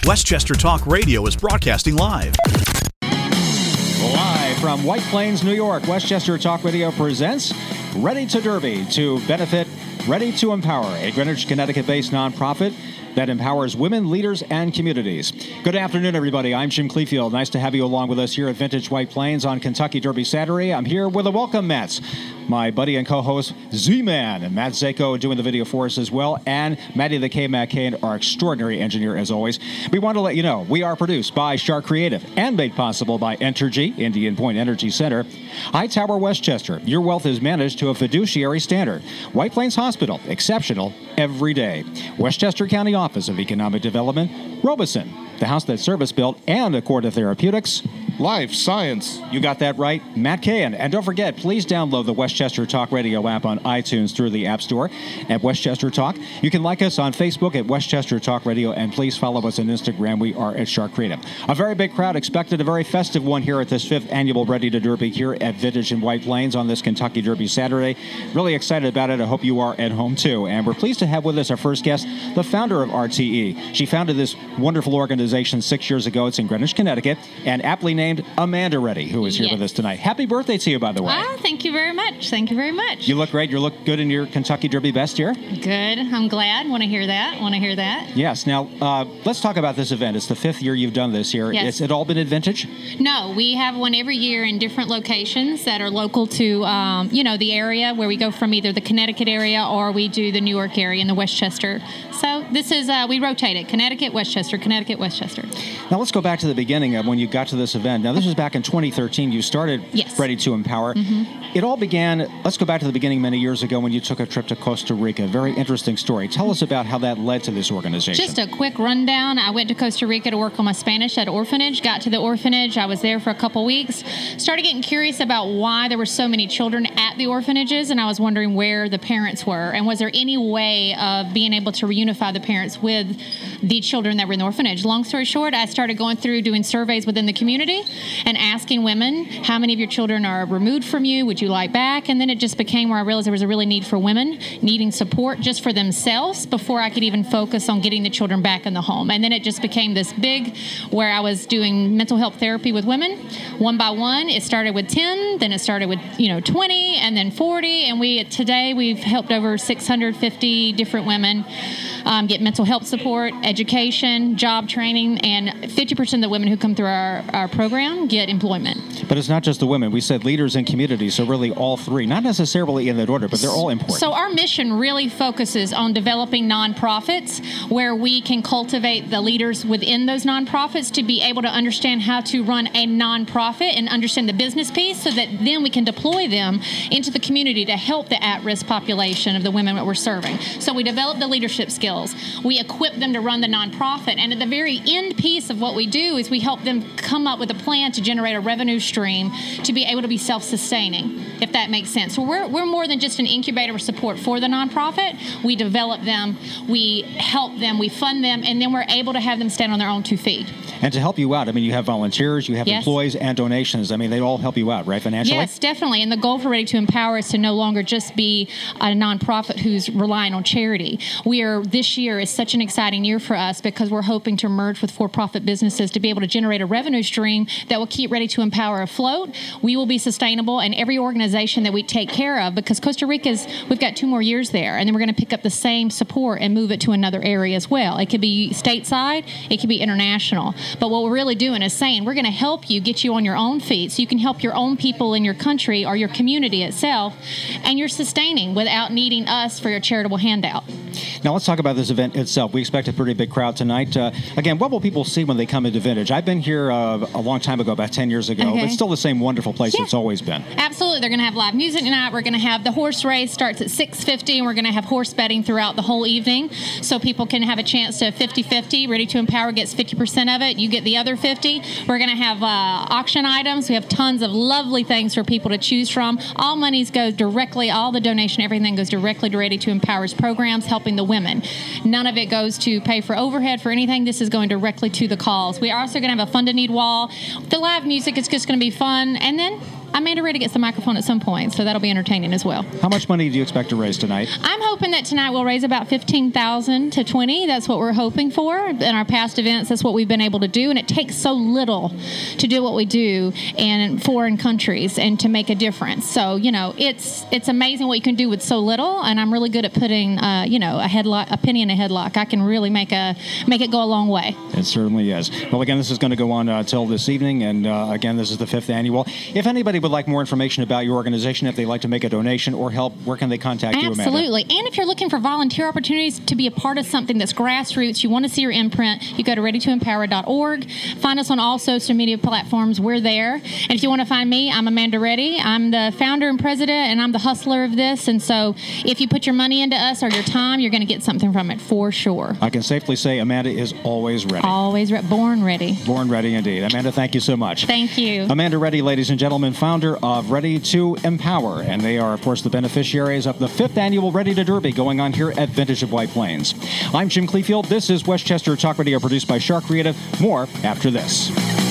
Westchester Talk Radio is broadcasting live. Live from White Plains, New York, Westchester Talk Radio presents Ready to Derby to benefit Ready to Empower, a Greenwich, Connecticut-based nonprofit that empowers women, leaders, and communities. Good afternoon, everybody. I'm Jim Clefield. Nice to have you along with us here at Vintage White Plains on Kentucky Derby Saturday. I'm here with the welcome Mets. My buddy and co-host, Z-Man, and Matt Zako doing the video for us as well, and Maddie the K-Mac Kane, our extraordinary engineer as always. We want to let you know we are produced by Shark Creative and made possible by Entergy, Indian Point Energy Center. Hightower Westchester, your wealth is managed to a fiduciary standard. White Plains Hospital, exceptional every day. Westchester County Office of Economic Development, Robeson, the house that service-built, and Accorda Therapeutics. Life Science. You got that right, Matt Cahan. And don't forget, please download the Westchester Talk Radio app on iTunes through the App Store at Westchester Talk. You can like us on Facebook at Westchester Talk Radio, and please follow us on Instagram. We are at Shark Creative. A very big crowd expected, a very festive one here at this 5th annual Ready to Derby here at Vintage in White Plains on this Kentucky Derby Saturday. Really excited about it. I hope you are at home too. And we're pleased to have with us our first guest, the founder of RTE. She founded this wonderful organization 6 years ago. It's in Greenwich, Connecticut, and aptly named Amanda Reddy, who is here with us tonight. Happy birthday to you, by the way. Thank you very much. Thank you very much. You look great. You look good in your Kentucky Derby best here. Good. I'm glad. Want to hear that. Yes. Now, let's talk about this event. It's the 5th year you've done this here. Yes. Has it all been at Vintage? No, we have one every year in different locations that are local to, the area where we go from either the Connecticut area or we do the Newark area in the Westchester. So this is, we rotate it. Connecticut, Westchester. Now, let's go back to the beginning of when you got to this event. Now, this was back in 2013. You started Ready to Empower. Mm-hmm. It all began, let's go back to the beginning many years ago when you took a trip to Costa Rica. Very interesting story. Tell us about how that led to this organization. Just a quick rundown. I went to Costa Rica to work on my Spanish at an orphanage. Got to the orphanage. I was there for a couple weeks. Started getting curious about why there were so many children at the orphanages, and I was wondering where the parents were, and was there any way of being able to reunify the parents with the children that were in the orphanage. Long story short, I started going through doing surveys within the community and asking women, how many of your children are removed from you? Would you like back? And then it just became where I realized there was a really need for women needing support just for themselves before I could even focus on getting the children back in the home. And then it just became this big where I was doing mental health therapy with women one by one. It started with 10, then it started with 20, and then 40. And today we've helped over 650 different women get mental health support, education, job training, and 50% of the women who come through our program get employment. But it's not just the women. We said leaders and communities, so really all three. Not necessarily in that order, but they're all important. So our mission really focuses on developing nonprofits where we can cultivate the leaders within those nonprofits to be able to understand how to run a nonprofit and understand the business piece so that then we can deploy them into the community to help the at-risk population of the women that we're serving. So we develop the leadership skills. We equip them to run the nonprofit. And at the very end piece of what we do is we help them come up with a plan to generate a revenue stream to be able to be self-sustaining, if that makes sense. So we're more than just an incubator of support for the nonprofit. We develop them, we help them, we fund them, and then we're able to have them stand on their own 2 feet. And to help you out, you have volunteers, you have employees, and donations. They all help you out, right, financially? Yes, definitely. And the goal for Ready to Empower is to no longer just be a nonprofit who's relying on charity. This year is such an exciting year for us because we're hoping to merge with for-profit businesses to be able to generate a revenue stream that will keep Ready to Empower afloat. We will be sustainable, and every organization that we take care of, because Costa Rica's, we've got 2 more years there, and then we're going to pick up the same support and move it to another area as well. It could be stateside, it could be international. But what we're really doing is saying we're going to help you get you on your own feet so you can help your own people in your country or your community itself, and you're sustaining without needing us for your charitable handout. Now let's talk about this event itself. We expect a pretty big crowd tonight. Again, what will people see when they come into Vintage? I've been here a long time ago, about 10 years ago. It's still the same wonderful place it's always been. Absolutely. They're going to have live music tonight. We're going to have the horse race starts at 6:50, and we're going to have horse betting throughout the whole evening so people can have a chance to 50-50. Ready to Empower gets 50% of it. You get the other 50. We're going to have auction items. We have tons of lovely things for people to choose from. All monies goes directly, all the donation, everything goes directly to Ready to Empower's programs, helping the women. None of it goes to pay for overhead for anything. This is going directly to the cause. We are also going to have a fund a need wall. The live music is just going to be fun. And then Amanda Reddy gets the microphone at some point, so that'll be entertaining as well. How much money do you expect to raise tonight? I'm hoping that tonight we'll raise about $15,000 to $20,000. That's what we're hoping for. In our past events, that's what we've been able to do, and it takes so little to do what we do in foreign countries and to make a difference. So, it's amazing what you can do with so little, and I'm really good at putting, a penny in a headlock. I can really make it go a long way. It certainly is. Well, again, this is going to go on till this evening, and again, this is the 5th annual. If anybody would like more information about your organization, if they'd like to make a donation or help, where can they contact you, Amanda? Absolutely. And if you're looking for volunteer opportunities to be a part of something that's grassroots, you want to see your imprint, you go to readytoempower.org. Find us on all social media platforms. We're there. And if you want to find me, I'm Amanda Reddy. I'm the founder and president, and I'm the hustler of this. And so if you put your money into us or your time, you're going to get something from it for sure. I can safely say Amanda is always ready. Always born ready. Born ready indeed. Amanda, thank you so much. Thank you. Amanda Reddy, ladies and gentlemen, founder of Ready to Empower. And they are, of course, the beneficiaries of the 5th annual Ready to Derby going on here at Vintage of White Plains. I'm Jim Clefield. This is Westchester Talk Radio, produced by Shark Creative. More after this.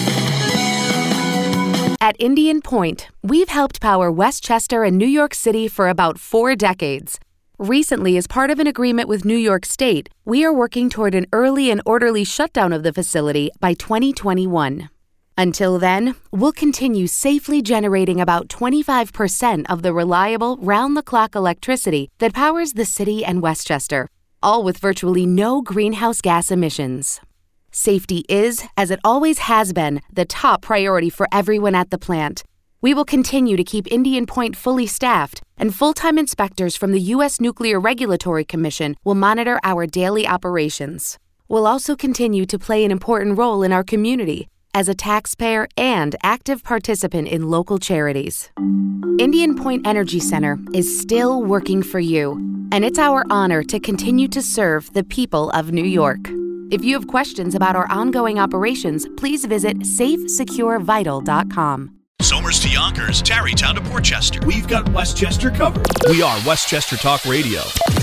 At Indian Point, we've helped power Westchester and New York City for about 4 decades. Recently, as part of an agreement with New York State, we are working toward an early and orderly shutdown of the facility by 2021. Until then, we'll continue safely generating about 25% of the reliable, round-the-clock electricity that powers the city and Westchester, all with virtually no greenhouse gas emissions. Safety is, as it always has been, the top priority for everyone at the plant. We will continue to keep Indian Point fully staffed, and full-time inspectors from the U.S. Nuclear Regulatory Commission will monitor our daily operations. We'll also continue to play an important role in our community as a taxpayer and active participant in local charities. Indian Point Energy Center is still working for you, and it's our honor to continue to serve the people of New York. If you have questions about our ongoing operations, please visit safesecurevital.com. Somers to Yonkers, Tarrytown to Portchester. We've got Westchester covered. We are Westchester Talk Radio.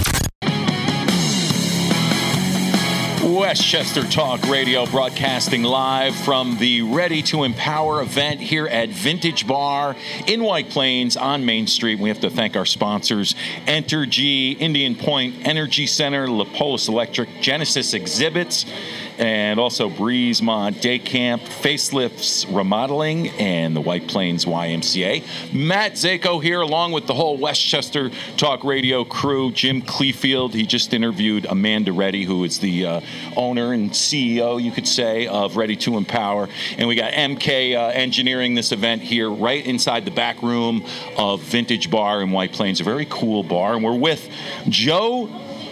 Westchester Talk Radio, broadcasting live from the Ready to Empower event here at Vintage Bar in White Plains on Main Street. We have to thank our sponsors, Entergy, Indian Point Energy Center, Lapolis Electric, Genesis Exhibits, and also Breezemont Day Camp, Facelifts Remodeling, and the White Plains YMCA. Matt Zako here, along with the whole Westchester Talk Radio crew. Jim Clefield, he just interviewed Amanda Reddy, who is the owner and CEO, you could say, of Ready to Empower. And we got MK engineering this event here right inside the back room of Vintage Bar in White Plains, a very cool bar. And we're with Joe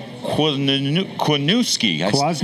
Kwasniewski.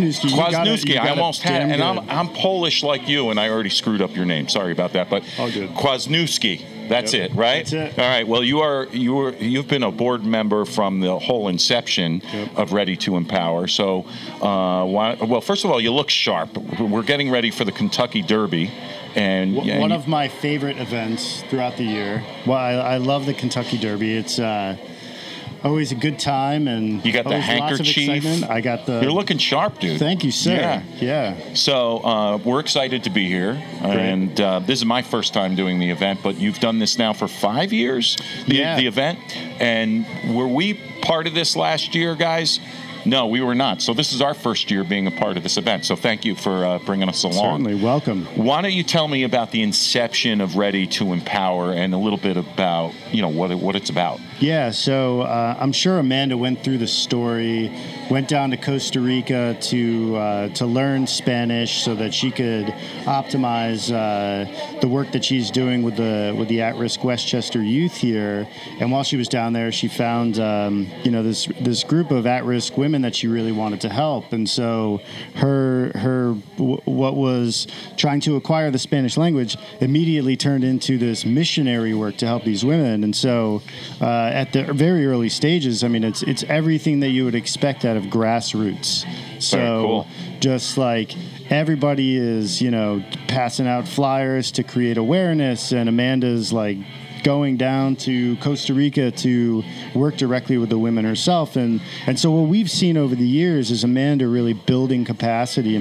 I almost had it. And I'm Polish like you, and I already screwed up your name. Sorry about that. But Kwasniewski. That's it, right? That's it. All right. Well, you've been a board member from the whole inception of Ready to Empower. So, first of all, you look sharp. We're getting ready for the Kentucky Derby. And one of my favorite events throughout the year. Well, I love the Kentucky Derby. It's always a good time, and you got the handkerchief. I got the. You're looking sharp, dude. Thank you, sir. Yeah. So we're excited to be here, and this is my first time doing the event. But you've done this now for 5 years, the event. And were we part of this last year, guys? No, we were not. So this is our first year being a part of this event. So thank you for bringing us along. Certainly. Welcome. Why don't you tell me about the inception of Ready to Empower and a little bit about, what it's about? Yeah, so I'm sure Amanda went through the story, went down to Costa Rica to learn Spanish so that she could optimize the work that she's doing with the at-risk Westchester youth here. And while she was down there, she found this group of at-risk women that she really wanted to help. And so what was trying to acquire the Spanish language immediately turned into this missionary work to help these women. And so at the very early stages, I mean, it's everything that you would expect out of grassroots. So just like everybody is, passing out flyers to create awareness, and Amanda's like going down to Costa Rica to work directly with the women herself. And so what we've seen over the years is Amanda really building capacity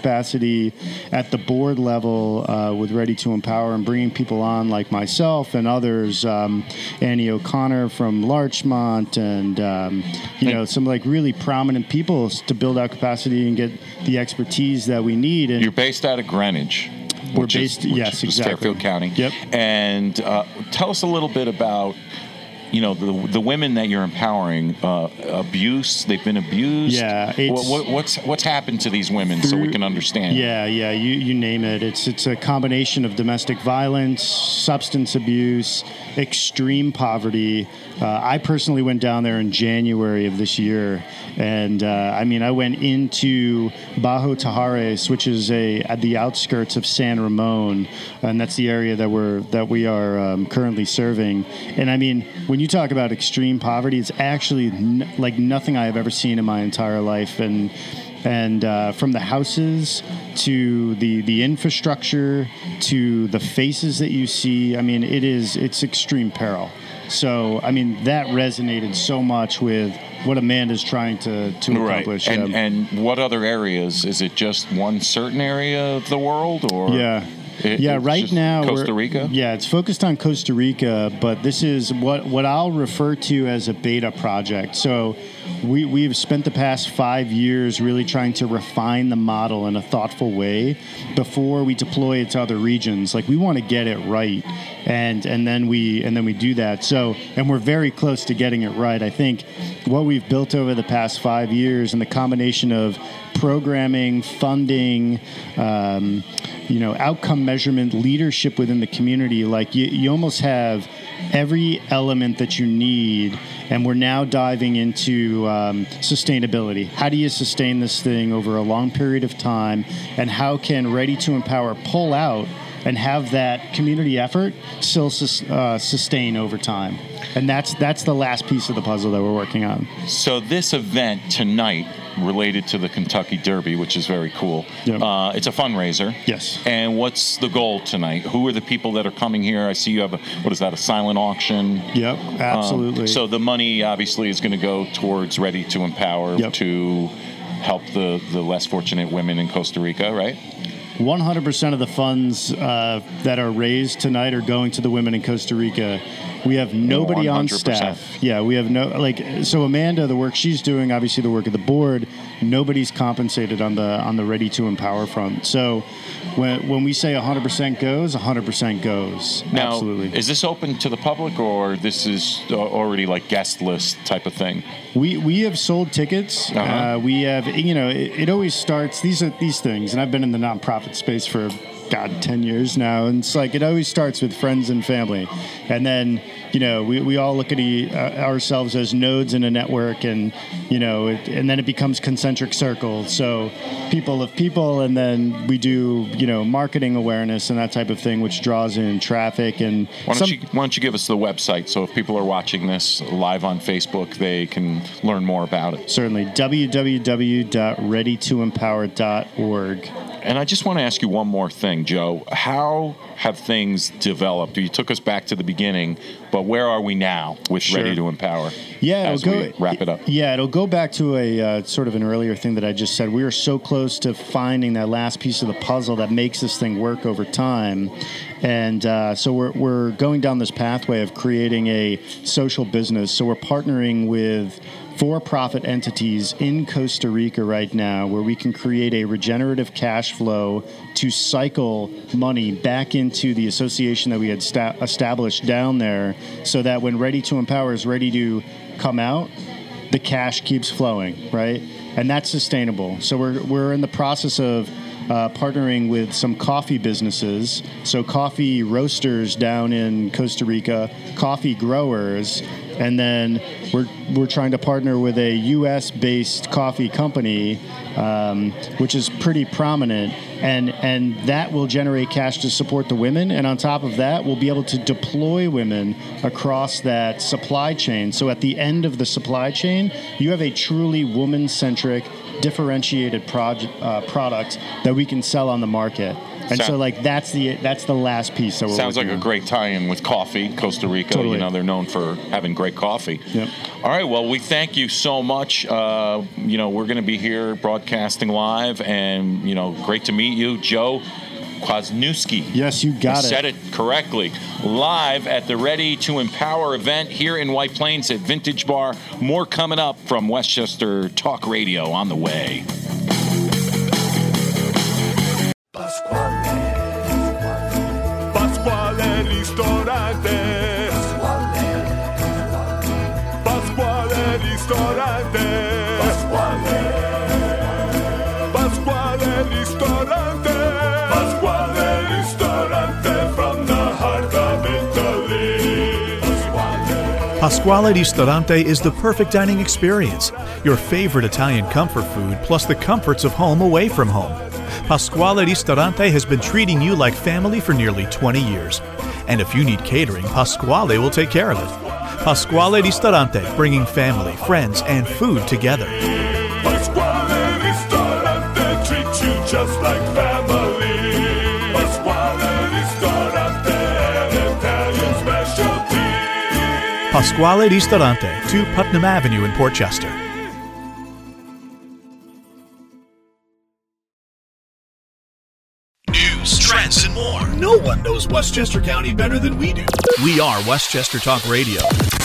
at the board level with Ready to Empower, and bringing people on like myself and others, Annie O'Connor from Larchmont, and some like really prominent people to build out capacity and get the expertise that we need. And you're based out of Greenwich. Yes, exactly. Fairfield County. Yep. And tell us a little bit about, the women that you're empowering. Abuse, they've been abused. Yeah. What's happened to these women so we can understand? Yeah. You name it. It's a combination of domestic violence, substance abuse, extreme poverty. I personally went down there in January of this year, and I went into Bajo Tajares, which is at the outskirts of San Ramon, and that's the area that we are currently serving. And when you talk about extreme poverty, it's actually like nothing I have ever seen in my entire life. And from the houses to the infrastructure to the faces that you see, it's extreme peril. So, that resonated so much with what Amanda's trying to accomplish. Right. And what other areas? Is it just one certain area of the world, or? Yeah. Right now, Costa Rica? Yeah, it's focused on Costa Rica, but this is what I'll refer to as a beta project. So we've spent the past 5 years really trying to refine the model in a thoughtful way before we deploy it to other regions. Like, we want to get it right, and then we do that. So, and we're very close to getting it right. I think what we've built over the past 5 years, and the combination of programming, funding, outcome measurement, leadership within the community, like you almost have every element that you need. And we're now diving into sustainability. How do you sustain this thing over a long period of time? And how can Ready to Empower pull out and have that community effort still sustain over time? And that's the last piece of the puzzle that we're working on. So this event tonight, related to the Kentucky Derby, which is very cool. Yep. It's a fundraiser. Yes. And what's the goal tonight? Who are the people that are coming here? I see you have a silent auction? Yep, absolutely. So the money obviously is going to go towards Ready to Empower to help the less fortunate women in Costa Rica, right? 100% of the funds that are raised tonight are going to the women in Costa Rica. We have nobody 100%. On staff. Yeah, we have so Amanda, the work she's doing, obviously the work of the board, nobody's compensated on the Ready to Empower front. So when we say 100% goes, 100% goes. Now, absolutely. Is this open to the public, or this is already like guest list type of thing? We have sold tickets. Uh-huh. We have, it always starts, these things, and I've been in the nonprofit space for 10 years now, and it's like it always starts with friends and family, and then we all look at ourselves as nodes in a network, and and then it becomes concentric circles. So people of people, and then we do marketing awareness and that type of thing, which draws in traffic. And why don't you give us the website, so if people are watching this live on Facebook, they can learn more about it. Certainly, www.readytoempower.org. And I just want to ask you one more thing, Joe. How have things developed? You took us back to the beginning, but where are we now with Ready to Empower? Yeah, as we wrap it up. Yeah, it'll go back to a sort of an earlier thing that I just said. We are so close to finding that last piece of the puzzle that makes this thing work over time. And so we're going down this pathway of creating a social business. So we're partnering with for-profit entities in Costa Rica right now, where we can create a regenerative cash flow to cycle money back into the association that we had established down there, so that when Ready to Empower is ready to come out, the cash keeps flowing, right? And that's sustainable. So we're in the process of partnering with some coffee businesses, so coffee roasters down in Costa Rica, coffee growers, and then we're trying to partner with a U.S.-based coffee company, which is pretty prominent, and that will generate cash to support the women. And on top of that, we'll be able to deploy women across that supply chain. So at the end of the supply chain, you have a truly woman-centric differentiated product that we can sell on the market. And so like that's the last piece that we're sounds like working a on. great tie-in with coffee. Costa Rica, Totally. you know, they're known for having great coffee. Yep. All right, well, we thank you so much. You know, we're going to be here broadcasting live, and, you know, great to meet you, Joe Kwasniewski. Yes, you got it. Said it correctly. Live at the Ready to Empower event here in White Plains at Vintage Bar. More coming up from Westchester Talk Radio on the way. Pasquale Ristorante. Pasquale Ristorante. Pasquale Ristorante. Pasquale Ristorante from the heart of Italy. Pasquale Ristorante is the perfect dining experience. Your favorite Italian comfort food plus the comforts of home away from home. Pasquale Ristorante has been treating you like family for nearly 20 years. And if you need catering, Pasquale will take care of it. Pasquale Ristorante, bringing family, friends, and food together. Pasquale Ristorante treats you just like family. Pasquale Ristorante, an Italian specialty. Pasquale Ristorante, 2 Putnam Avenue in Port Chester. News, trends, and more. No one knows Westchester County better than we do. We are Westchester Talk Radio.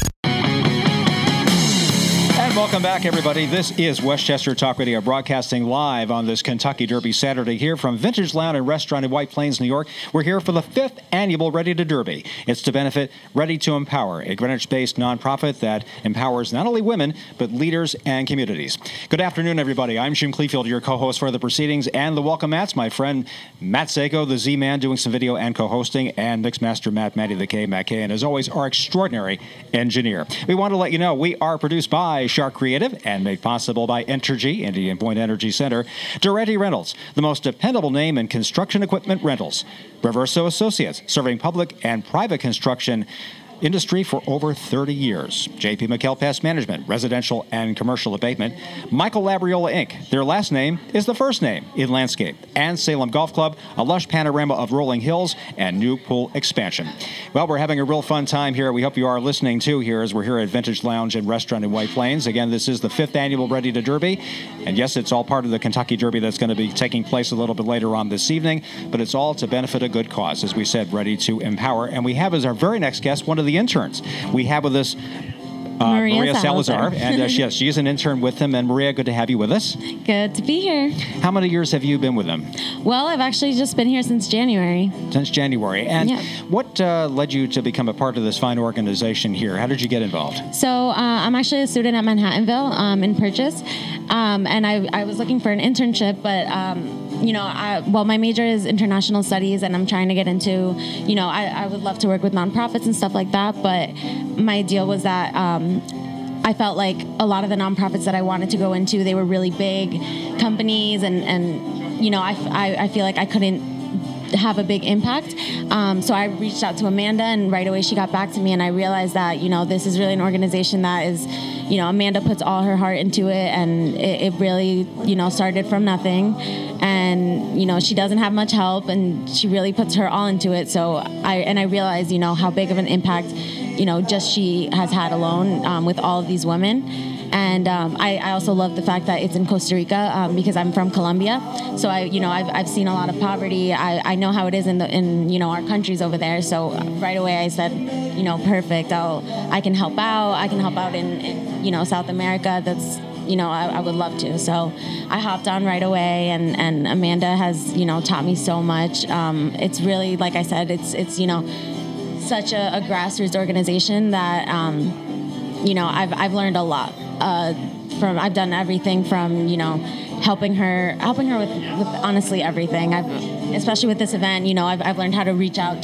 And welcome back, everybody. This is Westchester Talk Radio, broadcasting live on this Kentucky Derby Saturday here from Vintage Lounge and Restaurant in White Plains, New York. We're here for the 5th annual Ready to Derby. It's to benefit Ready to Empower, a Greenwich-based nonprofit that empowers not only women, but leaders and communities. Good afternoon, everybody. I'm Jim Clefield, your co-host for the proceedings and the welcome mats. My friend Matt Seiko, the Z-Man, doing some video and co-hosting, and Mixmaster Matty the K, Matt K, and as always, our extraordinary engineer. We want to let you know we are produced by Shark Creative and made possible by Entergy, Indian Point Energy Center, Duretti Rentals, the most dependable name in construction equipment rentals, Reverso Associates, serving public and private construction industry for over 30 years. J.P. McKell Pest Management, residential and commercial abatement. Michael Labriola Inc., their last name is the first name in landscape. And Salem Golf Club, a lush panorama of rolling hills and new pool expansion. Well, we're having a real fun time here. We hope you are listening too here as we're here at Vintage Lounge and Restaurant in White Plains. Again, this is the 5th annual Ready to Derby. And yes, it's all part of the Kentucky Derby that's going to be taking place a little bit later on this evening, but it's all to benefit a good cause, as we said, Ready to Empower. And we have as our very next guest one of the interns. We have with us Maria Salazar, and yes, she is an intern with him. And Maria, good to have you with us. Good to be here. How many years have you been with them? Well, I've actually just been here since January. Since January. And what led you to become a part of this fine organization here? How did you get involved? So I'm actually a student at Manhattanville in Purchase, and I was looking for an internship, but my major is international studies, and I'm trying to get into, I would love to work with nonprofits and stuff like that, but my deal was that I felt like a lot of the nonprofits that I wanted to go into, they were really big companies, and I feel like I couldn't have a big impact. So I reached out to Amanda, and right away she got back to me, and I realized that, this is really an organization that is, Amanda puts all her heart into it, and it really, started from nothing. And, she doesn't have much help, and she really puts her all into it. So I realized, how big of an impact, just she has had alone with all of these women. And I also love the fact that it's in Costa Rica because I'm from Colombia. So I've seen a lot of poverty. I know how it is in our countries over there. So right away I said, perfect. I can help out. I can help out in South America. That's I would love to. So I hopped on right away, and Amanda has taught me so much. It's really, like I said, it's such a grassroots organization that I've learned a lot. I've done everything from helping her with honestly everything. Especially with this event, I've learned how to reach out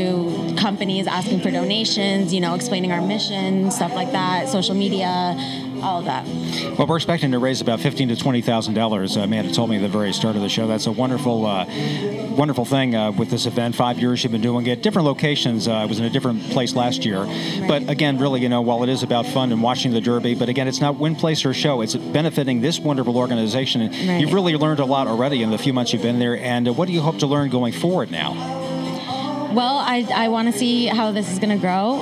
to companies asking for donations, explaining our mission, stuff like that, social media, all of that. Well, we're expecting to raise about $15,000 to $20,000. Amanda told me at the very start of the show. That's a wonderful, wonderful thing with this event. 5 years you've been doing it. Different locations. I was in a different place last year. Right. But again, really, while it is about fun and watching the Derby, but again, it's not win, place, or show. It's benefiting this wonderful organization. And Right. you've really learned a lot already in the few months you've been there. And what do you hope to learn going forward now? Well, I want to see how this is going to grow.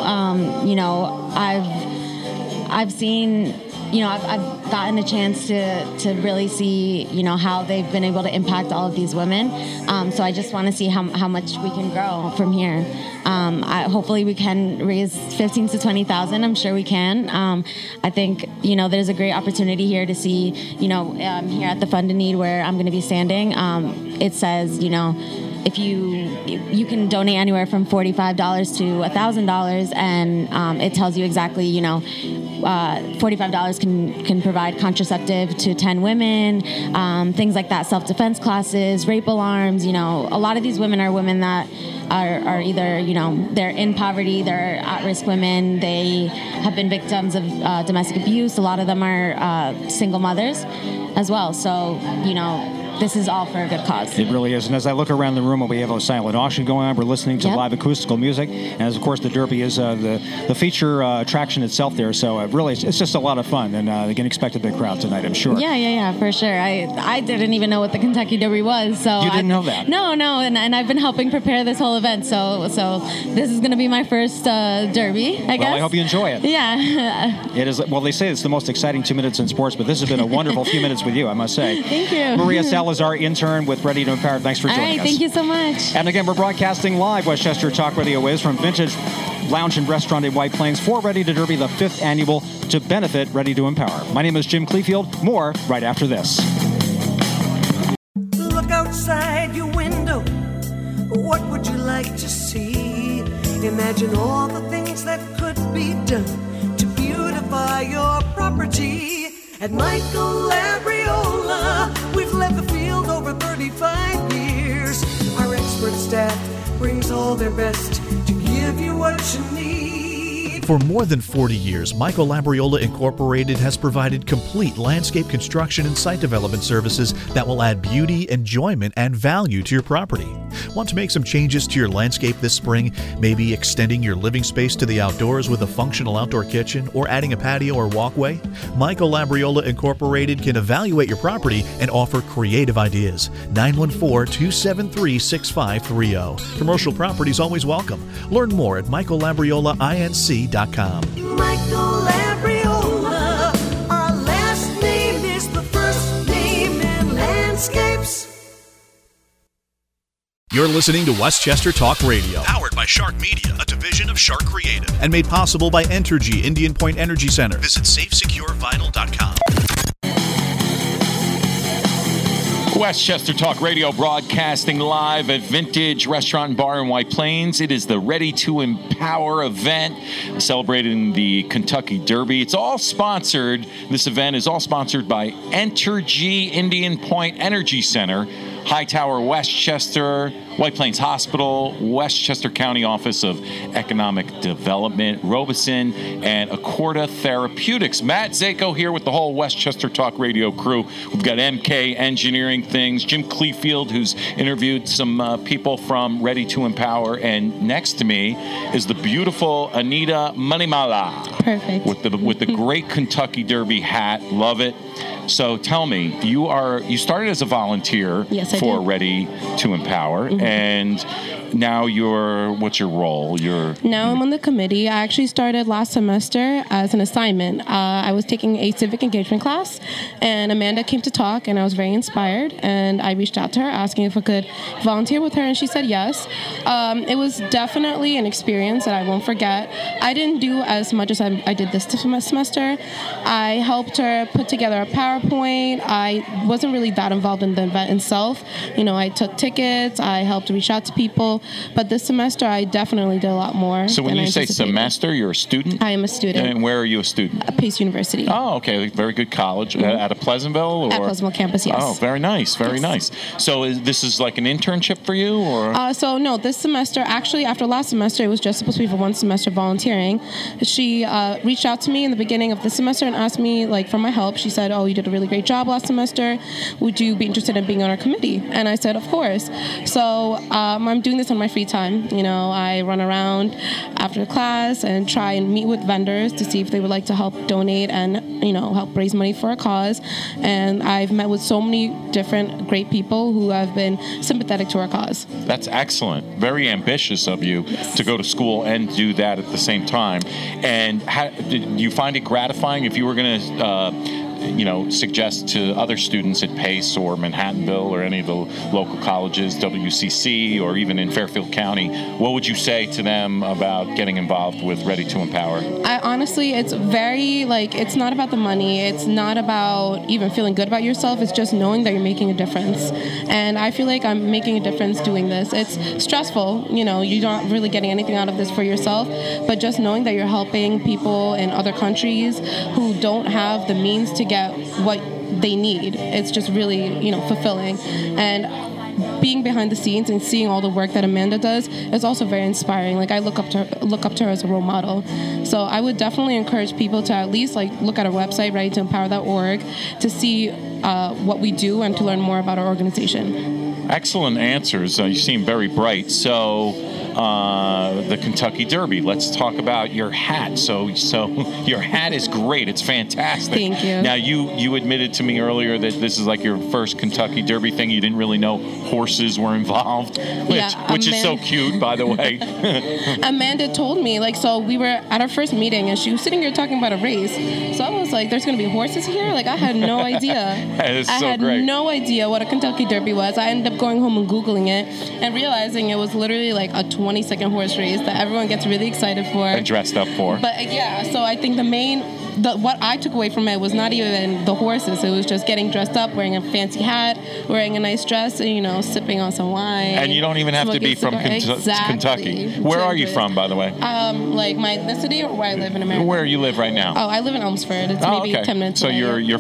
I've seen, I've gotten a chance to really see, how they've been able to impact all of these women. So I just want to see how much we can grow from here. Hopefully we can raise 15 to 20,000. I'm sure we can. I think, there's a great opportunity here to see, here at the Fund in Need where I'm going to be standing. It says, if you can donate anywhere from $45 to $1,000, and it tells you exactly, $45 can provide contraceptive to 10 women, things like that, self-defense classes, rape alarms. A lot of these women are women that are either, they're in poverty, they're at-risk women, they have been victims of domestic abuse. A lot of them are single mothers as well. So, this is all for a good cause. It really is. And as I look around the room, we have a silent auction going on. We're listening to live acoustical music. And as, of course, the Derby is the feature attraction itself there. So really, it's just a lot of fun. And they can expect a big crowd tonight, I'm sure. Yeah, for sure. I didn't even know what the Kentucky Derby was. So you didn't know that? No. And I've been helping prepare this whole event. So this is going to be my first Derby, I guess. Well, I hope you enjoy it. Yeah. It is. Well, they say it's the most exciting 2 minutes in sports, but this has been a wonderful few minutes with you, I must say. Thank you. Maria Salazar, intern with Ready to Empower. Thanks for joining us. All right, thank you so much. And again, we're broadcasting live. Westchester Talk Radio is from Vintage Lounge and Restaurant in White Plains for Ready to Derby, the 5th annual, to benefit Ready to Empower. My name is Jim Clefield. More right after this. Look outside your window. What would you like to see? Imagine all the things that could be done to beautify your property. At Michael Labriola, we've led the field over 35 years. Our expert staff brings all their best to give you what you need. For more than 40 years, Michael Labriola Incorporated has provided complete landscape construction and site development services that will add beauty, enjoyment, and value to your property. Want to make some changes to your landscape this spring? Maybe extending your living space to the outdoors with a functional outdoor kitchen or adding a patio or walkway? Michael Labriola Incorporated can evaluate your property and offer creative ideas. 914-273-6530. Commercial properties always welcome. Learn more at michaellabriolainc.com. Michael Labriola, our last name is the first name in landscapes. You're listening to Westchester Talk Radio, powered by Shark Media, a division of Shark Creative, and made possible by Entergy Indian Point Energy Center. Visit SafeSecureVinyl.com. Westchester Talk Radio broadcasting live at Vintage Restaurant and Bar in White Plains. It is the Ready to Empower event celebrating the Kentucky Derby. It's all sponsored. This event is all sponsored by Entergy Indian Point Energy Center, Hightower, Westchester, White Plains Hospital, Westchester County Office of Economic Development, Robeson, and Accorda Therapeutics. Matt Zako here with the whole Westchester Talk Radio crew. We've got MK Engineering Things, Jim Clefield, who's interviewed some people from Ready to Empower, and next to me is the beautiful Anita Manimala. Perfect. With the great Kentucky Derby hat. Love it. So tell me, you started as a volunteer for Ready to Empower, and now what's your role? Now I'm on the committee. I actually started last semester as an assignment. I was taking a civic engagement class, and Amanda came to talk, and I was very inspired, and I reached out to her asking if I could volunteer with her, and she said yes. It was definitely an experience that I won't forget. I didn't do as much as I did this semester. I helped her put together a PowerPoint PowerPoint. I wasn't really that involved in the event itself. You know, I took tickets, I helped reach out to people, but this semester I definitely did a lot more. So when than you I say anticipated. semester, you're a student? I am a student. And where are you a student? At Pace University. Oh, okay. Very good college. Out of Pleasantville? Or? At Pleasantville campus, yes. Oh, very nice. Very nice. So this is like an internship for you? Or? So no, this semester, actually after last semester, it was just supposed to be for one semester volunteering. She reached out to me in the beginning of this semester and asked me like for my help. She said, oh, you did a really great job last semester. Would you be interested in being on our committee? And I said, of course. So I'm doing this on my free time. You know, I run around after class and try and meet with vendors to see if they would like to help donate and, you know, help raise money for a cause. And I've met with so many different great people who have been sympathetic to our cause. That's excellent. Very ambitious of you to go to school and do that at the same time. And did you find it gratifying if you were going to suggest to other students at Pace or Manhattanville or any of the local colleges, WCC, or even in Fairfield County, what would you say to them about getting involved with Ready to Empower? Honestly, it's very, it's not about the money. It's not about even feeling good about yourself. It's just knowing that you're making a difference. And I feel like I'm making a difference doing this. It's stressful. You know, you're not really getting anything out of this for yourself, but just knowing that you're helping people in other countries who don't have the means to get what they need. It's just really, fulfilling. And being behind the scenes and seeing all the work that Amanda does is also very inspiring. Like, I look up to her as a role model. So I would definitely encourage people to at least look at our website, readytoempower.org, to see what we do and to learn more about our organization. Excellent answers. You seem very bright. So the Kentucky Derby. Let's talk about your hat. So your hat is great. It's fantastic. Thank you. Now, you admitted to me earlier that this is like your first Kentucky Derby thing. You didn't really know horses were involved, which is so cute, by the way. Amanda told me, so we were at our first meeting, and she was sitting here talking about a race. So I was like, there's going to be horses here? I had no idea. That is so I had great. no idea what a Kentucky Derby was. I ended up going home and Googling it and realizing it was literally a 20-second horse race that everyone gets really excited for. And dressed up for. But so I think what I took away from it was not even the horses. It was just getting dressed up, wearing a fancy hat, wearing a nice dress, and, sipping on some wine. And you don't even have to be from Kentucky. Where are you from, by the way? My ethnicity or where I live in America? Where you live right now? Oh, I live in Elmsford. It's maybe 10 minutes so away.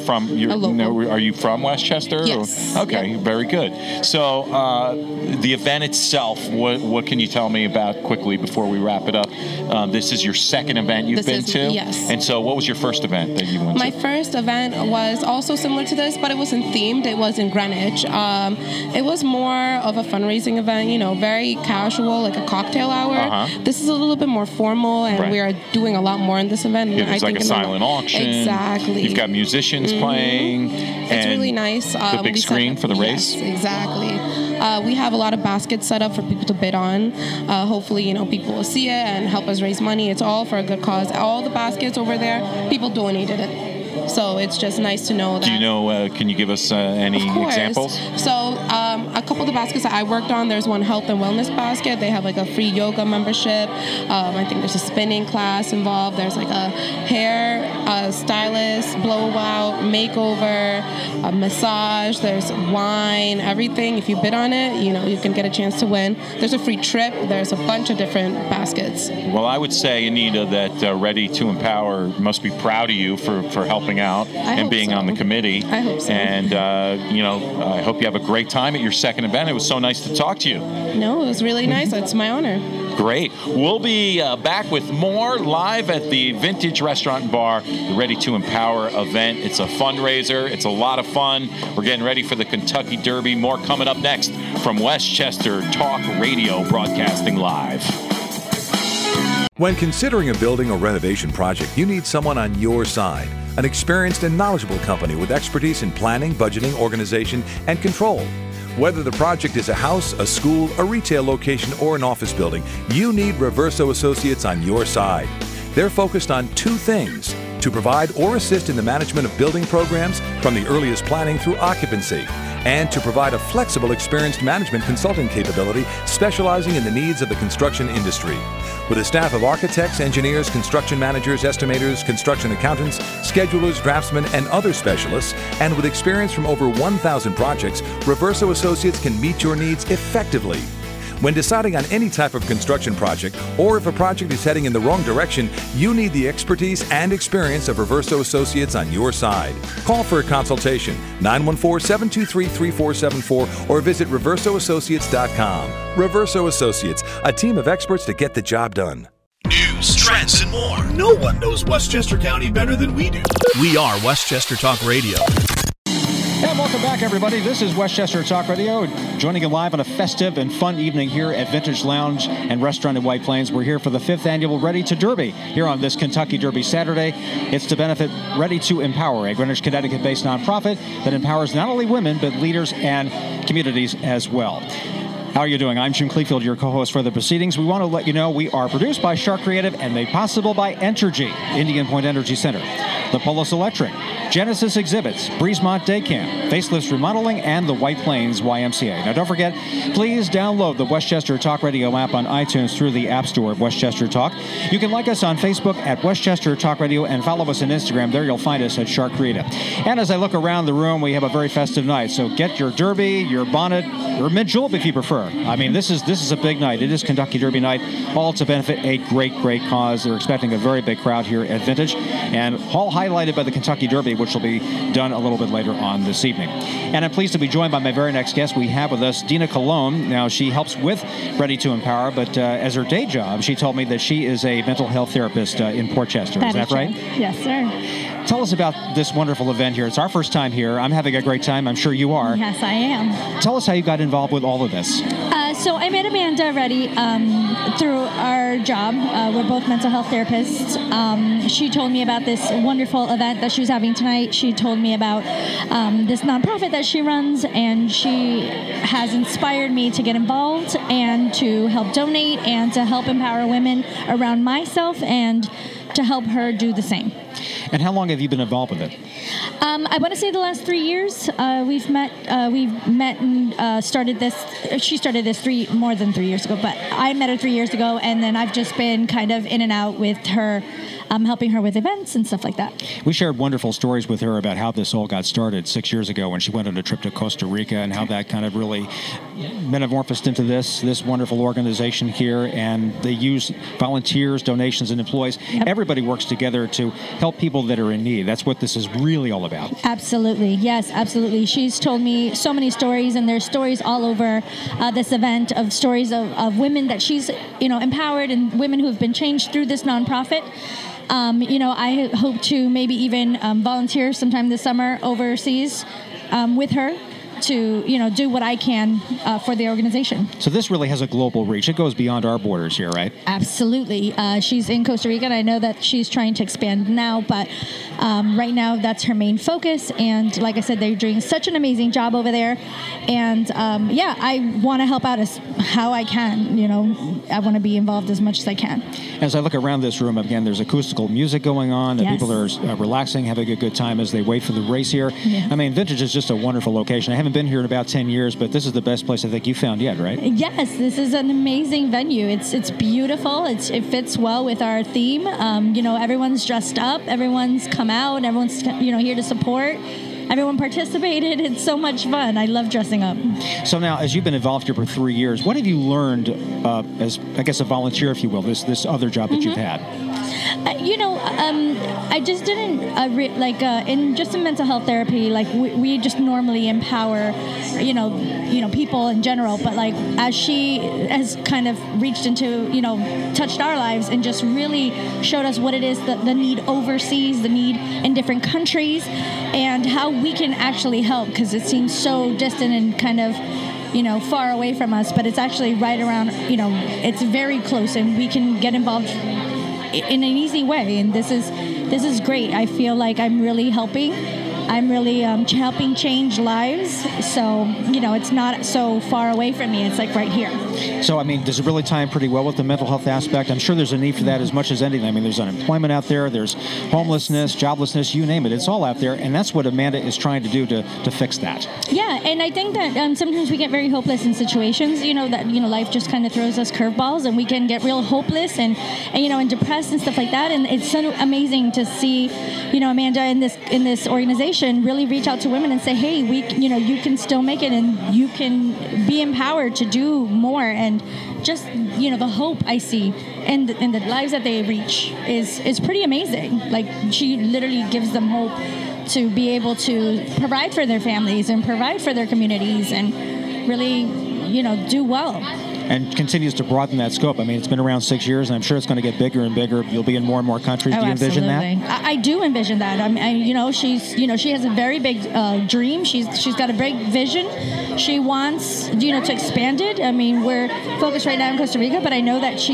are you from Westchester? Yes. Okay, yep. Very good. So the event itself, what can you tell me about quickly before we wrap it up? This is your second event you've been to? Yes. And so what was your first event that you went to? My first event was also similar to this, but it wasn't themed. It was in Greenwich. It was more of a fundraising event, very casual, like a cocktail hour. Uh-huh. This is a little bit more formal, and we are doing a lot more in this event. Yeah, there's a silent auction. Exactly. You've got musicians playing. It's really nice. The big screen for the race? Yes, exactly. We have a lot of baskets set up for people to bid on. Hopefully, people will see it and help us raise money. It's all for a good cause. All the baskets over there, people donated it. So it's just nice to know that. Do you know, can you give us any examples? So a couple of the baskets that I worked on, there's one health and wellness basket. They have a free yoga membership. I think there's a spinning class involved. There's a hair stylist, blowout, makeover, a massage. There's wine, everything. If you bid on it, you can get a chance to win. There's a free trip. There's a bunch of different baskets. Well, I would say, Anita, that Ready to Empower must be proud of you for helping out and being on the committee. I hope so. And, I hope you have a great time at your second event. It was so nice to talk to you. No, it was really nice. It's my honor. Great. We'll be back with more live at the Vintage Restaurant and Bar, the Ready to Empower event. It's a fundraiser. It's a lot of fun. We're getting ready for the Kentucky Derby. More coming up next from Westchester Talk Radio, broadcasting live. When considering a building or renovation project, you need someone on your side. An experienced and knowledgeable company with expertise in planning, budgeting, organization, and control. Whether the project is a house, a school, a retail location, or an office building, you need Reverso Associates on your side. They're focused on two things: to provide or assist in the management of building programs from the earliest planning through occupancy, and to provide a flexible, experienced management consulting capability specializing in the needs of the construction industry. With a staff of architects, engineers, construction managers, estimators, construction accountants, schedulers, draftsmen, and other specialists, and with experience from over 1,000 projects, Reverso Associates can meet your needs effectively. When deciding on any type of construction project, or if a project is heading in the wrong direction, you need the expertise and experience of Reverso Associates on your side. Call for a consultation, 914-723-3474, or visit reversoassociates.com. Reverso Associates, a team of experts to get the job done. News, trends, and more. No one knows Westchester County better than we do. We are Westchester Talk Radio. And welcome back, everybody. This is Westchester Talk Radio, joining you live on a festive and fun evening here at Vintage Lounge and Restaurant in White Plains. We're here for the 5th annual Ready to Derby here on this Kentucky Derby Saturday. It's to benefit Ready to Empower, a Greenwich, Connecticut-based nonprofit that empowers not only women, but leaders and communities as well. How are you doing? I'm Jim Cleefield, your co-host for the proceedings. We want to let you know we are produced by Shark Creative and made possible by Entergy, Indian Point Energy Center, the Polis Electric, Genesis Exhibits, Breezemont Day Camp, Facelifts Remodeling, and the White Plains YMCA. Now, don't forget, please download the Westchester Talk Radio app on iTunes through the App Store of Westchester Talk. You can like us on Facebook at Westchester Talk Radio and follow us on Instagram. There you'll find us at Shark Creative. And as I look around the room, we have a very festive night. So get your derby, your bonnet, or mint julep if you prefer. I mean, this is a big night. It is Kentucky Derby night, all to benefit a great cause. They're expecting a very big crowd here at Vintage, and all highlighted by the Kentucky Derby, which will be done a little bit later on this evening. And I'm pleased to be joined by my very next guest. We have with us Dina Colon. Now, she helps with Ready to Empower, but as her day job, she told me that she is a mental health therapist in Port Chester. Is that right? Yes, sir. Tell us about this wonderful event here. It's our first time here. I'm having a great time. I'm sure you are. Yes, I am. Tell us how you got involved with all of this. So I met Amanda Ready through our job. We're both mental health therapists. She told me about this wonderful event that she was having tonight. She told me about this nonprofit that she runs, and she has inspired me to get involved and to help donate and to help empower women around myself and to help her do the same. And how long have you been involved with it? I want to say the last 3 years. We've met and started this. She started this more than 3 years ago, but I met her 3 years ago, and then I've just been kind of in and out with her, helping her with events and stuff like that. We shared wonderful stories with her about how this all got started 6 years ago when she went on a trip to Costa Rica, and how that kind of really metamorphosed into this wonderful organization here. And they use volunteers, donations, and employees. Yep. Everybody works together to help people that are in need. That's what this is really all about. Absolutely. Yes, absolutely. She's told me so many stories, and there's stories all over this event of stories of women that she's, empowered, and women who have been changed through this nonprofit. I hope to maybe even volunteer sometime this summer overseas with her to, do what I can for the organization. So this really has a global reach. It goes beyond our borders here, right? Absolutely. She's in Costa Rica, and I know that she's trying to expand now, but right now that's her main focus. And like I said, they're doing such an amazing job over there. And I want to help out as how I can. I want to be involved as much as I can. As I look around this room, again, there's acoustical music going on. Yes. People are relaxing, having a good time as they wait for the race here. Yeah. I mean, Vintage is just a wonderful location. I haven't been here in about 10 years, but this is the best place I think you found yet, right? Yes, this is an amazing venue. It's beautiful. It fits well with our theme. Everyone's dressed up. Everyone's come out. Everyone's here to support. Everyone participated. It's so much fun. I love dressing up. So now, as you've been involved here for 3 years, what have you learned as, I guess, a volunteer, if you will, this other job that you've had? I just didn't in mental health therapy. We just normally empower, people in general. But as she has kind of reached into, touched our lives and just really showed us what it is, the need overseas, the need in different countries, and how we can actually help, because it seems so distant and kind of far away from us, but it's actually right around. It's very close, and we can get involved in an easy way, and this is great. I feel like I'm really helping I'm really helping change lives. So, it's not so far away from me. It's like right here. So, does it really tie in pretty well with the mental health aspect? I'm sure there's a need for that as much as anything. There's unemployment out there, there's homelessness, joblessness, you name it. It's all out there, and that's what Amanda is trying to do to fix that. Yeah, and I think that sometimes we get very hopeless in situations, that, life just kind of throws us curveballs, and we can get real hopeless and depressed and stuff like that. And it's so amazing to see, Amanda in this organization really reach out to women and say, hey, you can still make it, and you can be empowered to do more. And just, the hope I see in the lives that they reach is pretty amazing. Like, she literally gives them hope to be able to provide for their families and provide for their communities and really, do well. And continues to broaden that scope. It's been around 6 years, and I'm sure it's going to get bigger and bigger. You'll be in more and more countries. Do you envision that? I do envision that. She has a very big dream. She's got a big vision. She wants, to expand it. We're focused right now in Costa Rica, but I know that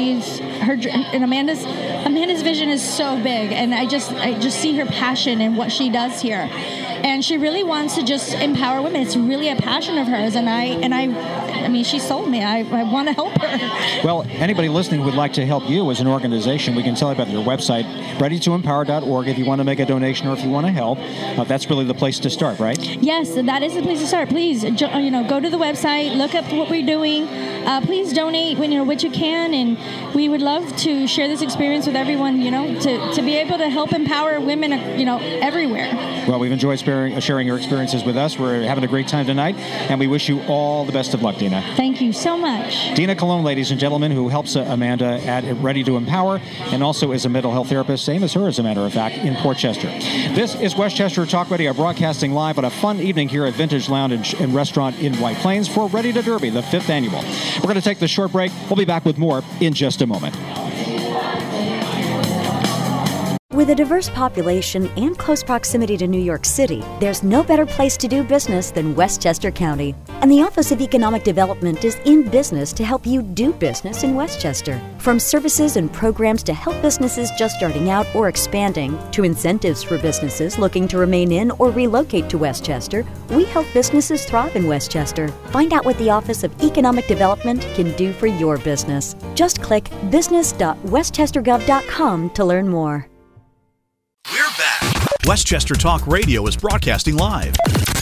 Amanda's vision is so big, and I just see her passion in what she does here. And she really wants to just empower women. It's really a passion of hers, and she sold me. I want to help her. Well, anybody listening who would like to help you as an organization, we can tell you about your website, readytoempower.org, if you want to make a donation or if you want to help. That's really the place to start, right? Yes, that is the place to start. Please, go to the website, look up what we're doing. Please donate what you can, and we would love to share this experience with everyone, to be able to help empower women, everywhere. Well, we've enjoyed sharing your experiences with us. We're having a great time tonight, and we wish you all the best of luck, Dina. Thank you so much. Dina Colon, ladies and gentlemen, who helps Amanda at Ready to Empower, and also is a mental health therapist, same as her, as a matter of fact, in Port Chester. This is Westchester Talk Radio, broadcasting live on a fun evening here at Vintage Lounge and Restaurant in White Plains for Ready to Derby, the 5th annual. We're going to take this short break. We'll be back with more in just a moment. With a diverse population and close proximity to New York City, there's no better place to do business than Westchester County. And the Office of Economic Development is in business to help you do business in Westchester. From services and programs to help businesses just starting out or expanding, to incentives for businesses looking to remain in or relocate to Westchester, we help businesses thrive in Westchester. Find out what the Office of Economic Development can do for your business. Just click business.westchestergov.com to learn more. We're back. Westchester Talk Radio is broadcasting live.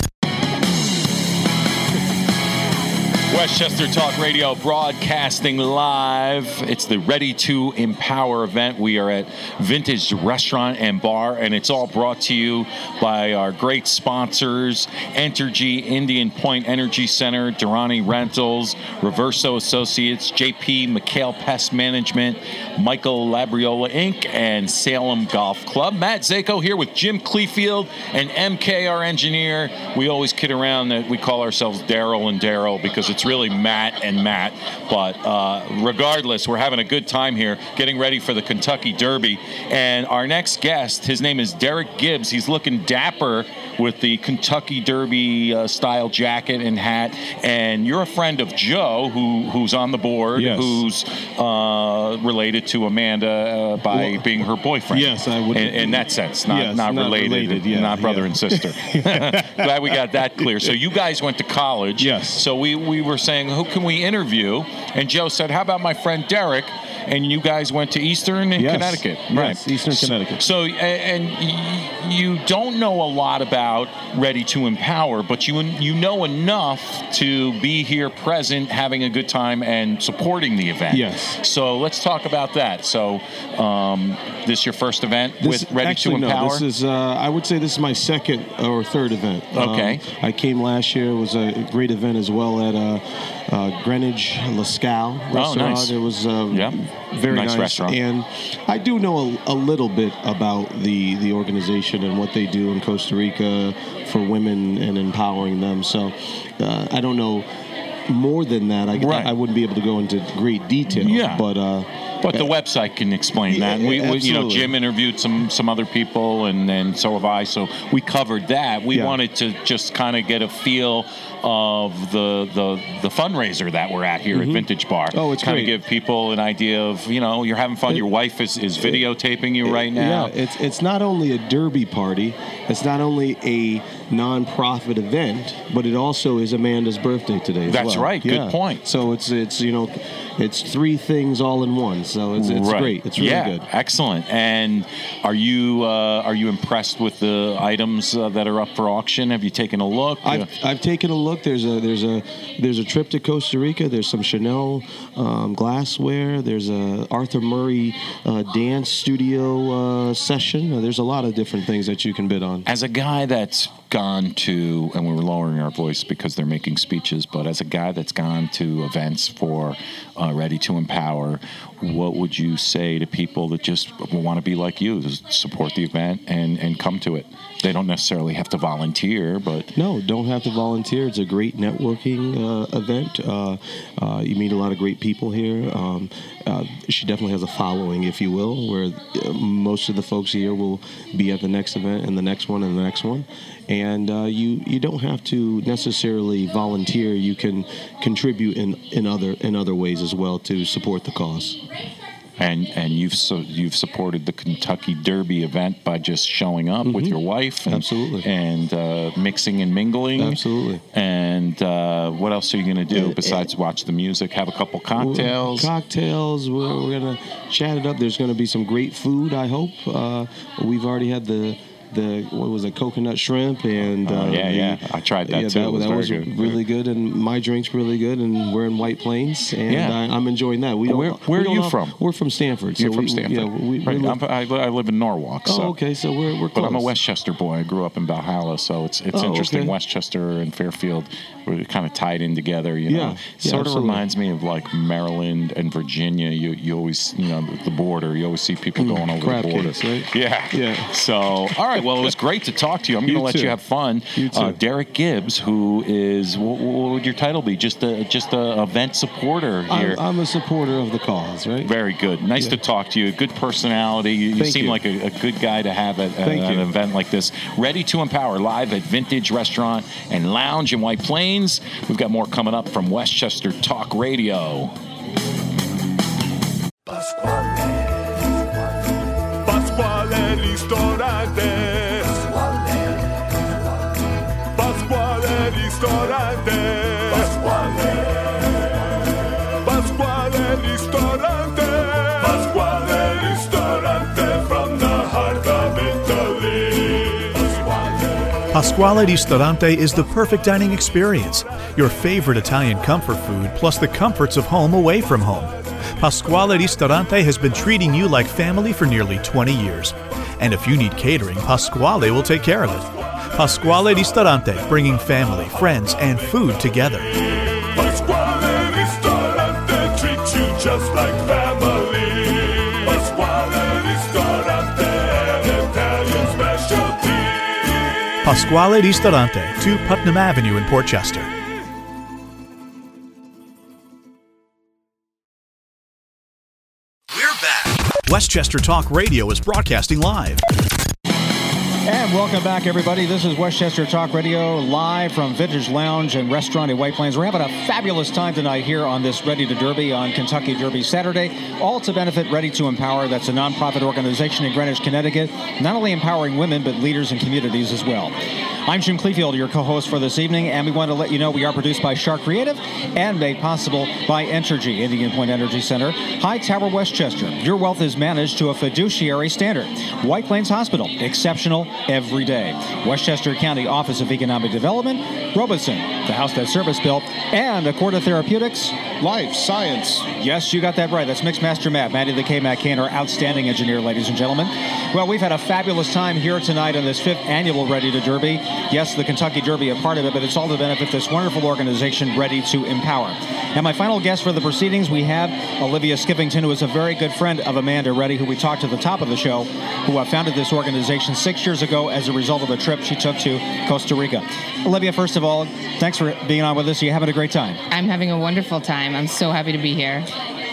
Westchester Talk Radio broadcasting live. It's the Ready to Empower event. We are at Vintage Restaurant and Bar, and it's all brought to you by our great sponsors, Entergy, Indian Point Energy Center, Durrani Rentals, Reverso Associates, JP McHale Pest Management, Michael Labriola Inc., and Salem Golf Club. Matt Zako here with Jim Cleefield and MK, our engineer. We always kid around that we call ourselves Daryl and Daryl because it's really Matt and Matt, but regardless, we're having a good time here getting ready for the Kentucky Derby. And our next guest, his name is Derek Gibbs. He's looking dapper with the Kentucky Derby style jacket and hat. And you're a friend of Joe, who's on the board, yes, who's related to Amanda by being her boyfriend. Yes, I would. In that sense, not related, yeah, not brother and sister. Glad we got that clear. So you guys went to college. Yes. So we were saying, who can we interview? And Joe said, how about my friend Derek? And you guys went to Eastern in Connecticut. Yes, right. Eastern Connecticut. So, and you don't know a lot about Ready to Empower, but you know enough to be here present, having a good time, and supporting the event. Yes. So let's talk about that. So this your first event with Ready to Empower? No, this is, I would say this is my second or third event. Okay. I came last year. It was a great event as well at Greenwich Lascaux restaurant. Oh, nice. It was very nice restaurant. And I do know a little bit about the organization and what they do in Costa Rica for women and empowering them. So I don't know more than that. I wouldn't be able to go into great detail. Yeah. But But the website can explain that. And we Jim interviewed some other people, and so have I. So we covered that. We wanted to just kind of get a feel of the fundraiser that we're at here at Vintage Bar. Oh, it's kind great. of give people an idea of, you're having fun. Your wife is videotaping you right now. Yeah, it's not only a derby party, it's not only a non-profit event, but it also is Amanda's birthday today as well. That's right. Good point. So it's three things all in one. So it's right. great. It's really good. Excellent. And are you impressed with the items that are up for auction? Have you taken a look? I've taken a look. There's a trip to Costa Rica. There's some Chanel glassware. There's a Arthur Murray dance studio session. There's a lot of different things that you can bid on. As a guy that's gone to, and we were lowering our voice because they're making speeches, but as a guy that's gone to events for Ready to Empower, what would you say to people that just want to be like you, to support the event and come to it? They don't necessarily have to volunteer, but... No, don't have to volunteer. It's a great networking event. You meet a lot of great people here. She definitely has a following, if you will, where most of the folks here will be at the next event and the next one and the next one. And you don't have to necessarily volunteer. You can contribute in other ways as well to support the cause. And you've supported the Kentucky Derby event by just showing up with your wife, and mixing and mingling. Absolutely. And what else are you going to do besides watch the music? Have a couple cocktails. We're going to chat it up. There's going to be some great food, I hope. We've already had the what was it, coconut shrimp, and I tried that too. That was good. Really good, and my drink's really good, and we're in White Plains, and I'm enjoying that. Where are you from? We're from Stanford. You're from Stanford. I live in Norwalk. So. Oh, okay, so we're close. But I'm a Westchester boy. I grew up in Valhalla, so it's interesting. Okay. Westchester and Fairfield, we're kind of tied in together. Sort of reminds me of like Maryland and Virginia. You always, the border. You always see people going over the border. Cakes, right? Yeah. So, all right. Well, it was great to talk to you. I'm going to let you have fun. You too. Derek Gibbs, who is, what would your title be? Just a event supporter here. I'm a supporter of the cause, right? Very good. Nice to talk to you. Good personality. You seem like a good guy to have at an event like this. Ready to Empower, live at Vintage Restaurant and Lounge in White Plains. We've got more coming up from Westchester Talk Radio. Pasquale Ristorante. Pasquale Ristorante. Pasquale Ristorante. Pasquale Ristorante from the heart of Italy. Pasquale Ristorante is the perfect dining experience. Your favorite Italian comfort food plus the comforts of home away from home. Pasquale Ristorante has been treating you like family for nearly 20 years. And if you need catering, Pasquale will take care of it. Pasquale Ristorante, bringing family, friends, and food together. Pasquale Ristorante treats you just like family. Pasquale Ristorante, an Italian specialty. Pasquale Ristorante, 2 Putnam Avenue in Port Chester. Westchester Talk Radio is broadcasting live. And welcome back, everybody. This is Westchester Talk Radio, live from Vintage Lounge and Restaurant in White Plains. We're having a fabulous time tonight here on this Ready to Derby on Kentucky Derby Saturday, all to benefit Ready to Empower. That's a nonprofit organization in Greenwich, Connecticut, not only empowering women, but leaders and communities as well. I'm Jim Clefield, your co-host for this evening, and we want to let you know we are produced by Shark Creative and made possible by Entergy, Indian Point Energy Center, High Tower, Westchester. Your wealth is managed to a fiduciary standard. White Plains Hospital, exceptional every day. Westchester County Office of Economic Development, Robeson, the house that service built, and Accorda Therapeutics. Life, science. Yes, you got that right. That's Mixmaster Matt, Matty the K-Mac Kane, our outstanding engineer, ladies and gentlemen. Well, we've had a fabulous time here tonight on this 5th annual Ready to Derby. Yes, the Kentucky Derby a part of it, but it's all to benefit this wonderful organization, Ready to Empower. And my final guest for the proceedings, we have Olivia Skivington, who is a very good friend of Amanda Reddy, who we talked to at the top of the show, who founded this organization 6 years ago as a result of a trip she took to Costa Rica. Olivia, first of all, thanks for being on with us. Are you having a great time? I'm having a wonderful time. I'm so happy to be here.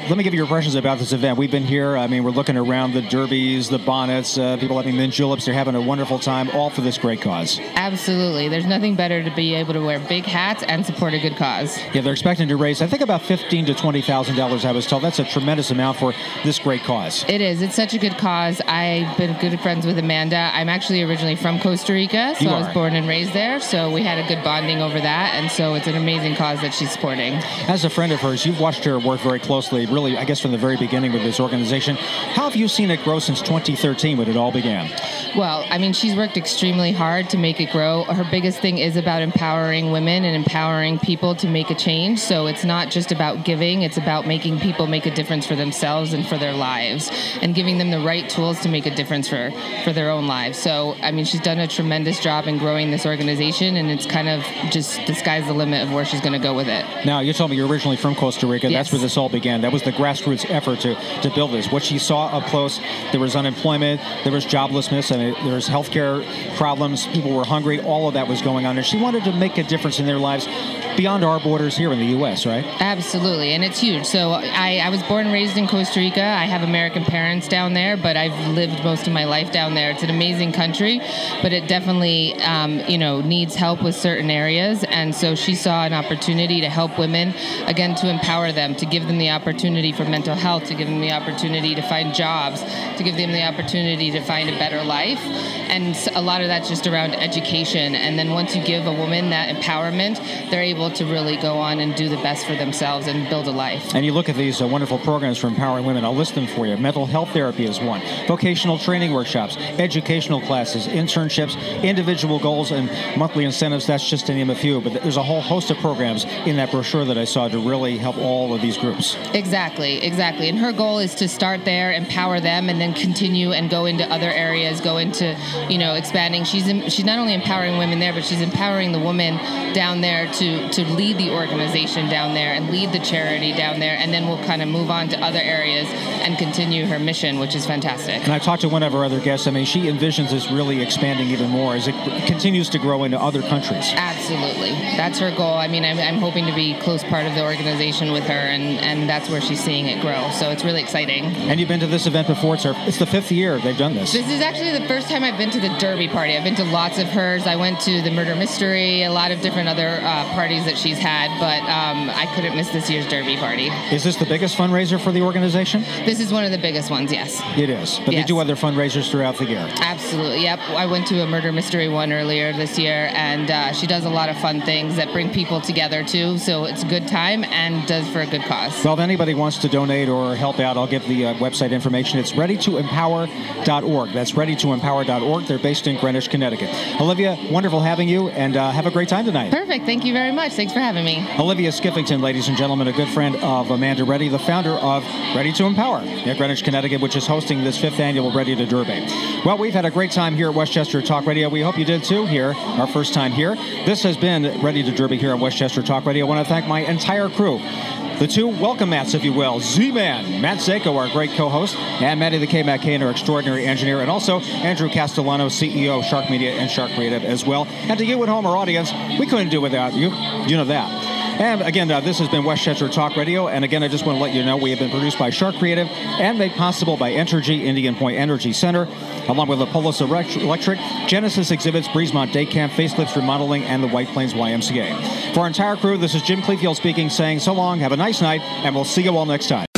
let me give you your impressions about this event. We've been here. I mean, we're looking around the derbies, the bonnets, people having mint juleps. They're having a wonderful time, all for this great cause. Absolutely. There's nothing better to be able to wear big hats and support a good cause. Yeah, they're expecting to raise, I think, about $15,000 to $20,000, I was told. That's a tremendous amount for this great cause. It is. It's such a good cause. I've been good friends with Amanda. I'm actually originally from Costa Rica, so I was born and raised there, so we had a good bonding over that, and so it's an amazing cause that she's supporting. As a friend of hers, you've watched her work very closely, really, I guess, from the very beginning with this organization. How have you seen it grow since 2013 when it all began? Well, I mean, she's worked extremely hard to make it grow. Her biggest thing is about empowering women and empowering people to make a change. So it's not just about giving, it's about making people make a difference for themselves and for their lives and giving them the right tools to make a difference for their own lives. So, I mean, she's done a tremendous job in growing this organization, and it's kind of just the sky's the limit of where she's going to go with it. Now, you told me you're originally from Costa Rica. Yes. That's where this all began. That was the grassroots effort to build this. What she saw up close, there was unemployment, there was joblessness, and there was healthcare problems. People were hungry. All of that was going on. And she wanted to make a difference in their lives beyond our borders here in the U.S., right? Absolutely, and it's huge. So I was born and raised in Costa Rica. I have American parents down there, but I've lived most of my life down there. It's an amazing country, but it definitely, needs help with certain areas. And so she saw an opportunity to help women, again, to empower them, to give them the opportunity for mental health, to give them the opportunity to find jobs, to give them the opportunity to find a better life. And a lot of that's just around education. And then once you give a woman that empowerment, they're able to really go on and do the best for themselves and build a life. And you look at these wonderful programs for empowering women. I'll list them for you. Mental health therapy is one. Vocational training workshops, educational classes, internships, individual goals, and monthly incentives. That's just to name a few. But there's a whole host of programs in that brochure that I saw to really help all of these groups. Exactly. And her goal is to start there, empower them, and then continue and go into other areas, go into, expanding. She's not only empowering women there, but she's empowering the women down there to lead the organization down there and lead the charity down there, and then we'll kind of move on to other areas and continue her mission, which is fantastic. And I talked to one of our other guests. I mean, she envisions this really expanding even more as it continues to grow into other countries. Absolutely. That's her goal. I mean, I'm hoping to be a close part of the organization with her, and that's where she's seeing it grow. So it's really exciting. And you've been to this event before. It's the 5th year they've done this. This is actually the first time I've been to the Derby party. I've been to lots of hers. I went to the Murder Mystery, a lot of different other parties that she's had, but I couldn't miss this year's Derby party. Is this the biggest fundraiser for the organization? This is one of the biggest ones, yes. It is. But They do other fundraisers throughout the year. Absolutely, yep. I went to a Murder Mystery one earlier this year, and she does a lot of fun things that bring people together, too, so it's a good time and does for a good cause. Well, if anybody wants to donate or help out, I'll give the website information. It's readytoempower.org. That's readytoempower.org. They're based in Greenwich, Connecticut. Olivia, wonderful having you, and have a great time tonight. Perfect. Thank you very much. Thanks for having me. Olivia Skiffington, ladies and gentlemen, a good friend of Amanda Reddy, the founder of Ready to Empower in Greenwich, Connecticut, which is hosting this 5th annual Ready to Derby. Well, we've had a great time here at Westchester Talk Radio. We hope you did too here, our first time here. This has been Ready to Derby here at Westchester Talk Radio. I want to thank my entire crew. The two welcome mats, if you will. Z-Man, Matt Zako, our great co-host, and Matty the K-Mac Kane, our extraordinary engineer, and also Andrew Castellano, CEO of Shark Media and Shark Creative as well. And to you at home, our audience, we couldn't do without you. You know that. And again, this has been Westchester Talk Radio. And again, I just want to let you know we have been produced by Shark Creative and made possible by Entergy, Indian Point Energy Center, along with Apollos Electric, Genesis Exhibits, Breezemont Day Camp, Facelifts Remodeling, and the White Plains YMCA. For our entire crew, this is Jim Clefield speaking, saying so long, have a nice night, and we'll see you all next time.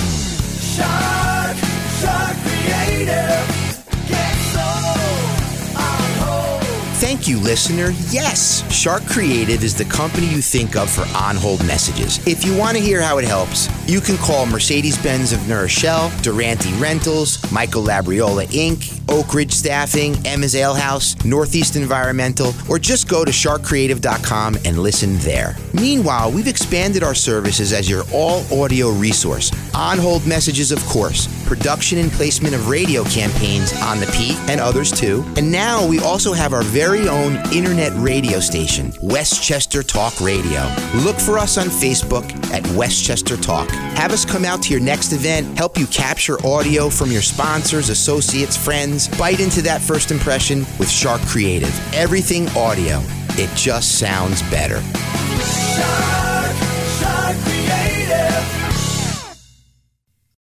Shark Creative. Thank you, listener. Yes, Shark Creative is the company you think of for on-hold messages. If you want to hear how it helps, you can call Mercedes-Benz of New Rochelle, Durante Rentals, Michael Labriola Inc., Oak Ridge Staffing, Emma's Ale House, Northeast Environmental, or just go to sharkcreative.com and listen there. Meanwhile, we've expanded our services as your all-audio resource. On-hold messages, of course, production and placement of radio campaigns on the Peak and others too. And now we also have our very own internet radio station, Westchester Talk Radio. Look for us on Facebook at Westchester Talk. Have us come out to your next event, help you capture audio from your sponsors, associates, friends. Bite into that first impression with Shark Creative. Everything audio. It just sounds better.